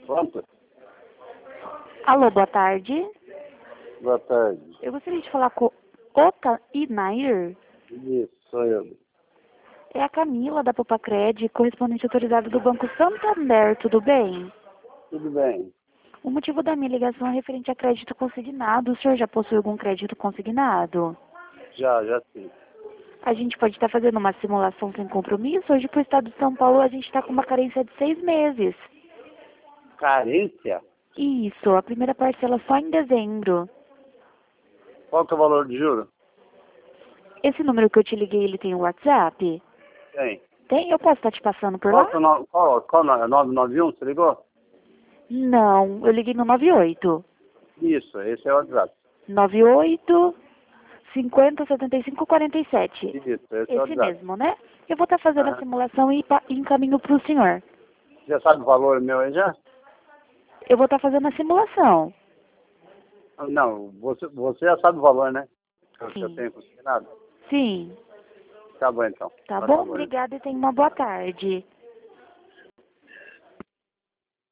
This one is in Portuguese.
Pronto? Alô, boa tarde. Boa tarde. Eu gostaria de falar com o Inair. Isso, sou eu. É a Camila da Popacred, correspondente autorizada do Banco Santander, tudo bem? Tudo bem. O motivo da minha ligação é referente a crédito consignado. O senhor já possui algum crédito consignado? Já sim. A gente pode estar fazendo uma simulação sem compromisso. Hoje, para o estado de São Paulo, a gente está com uma carência de 6 meses. Carência? Isso, a primeira parcela só em dezembro. Qual que é o valor de juros? Esse número que eu te liguei, ele tem o WhatsApp? Tem. Tem? Eu posso estar te passando por Qual lá? que é o nome? Qual é? 991, você ligou? Não, eu liguei no 98. Isso, esse é o WhatsApp. 98 50 75 47. Isso, esse é o Esse WhatsApp. mesmo, né? Eu vou estar fazendo a Aham. simulação e encaminho para o senhor. Já sabe o valor meu aí já? Eu vou estar fazendo a simulação. Não, você já sabe o valor, né? Que eu Sim. tenho consignado. Sim. Tá bom então. Tá Por bom? favor. Obrigada e tenha uma boa tarde.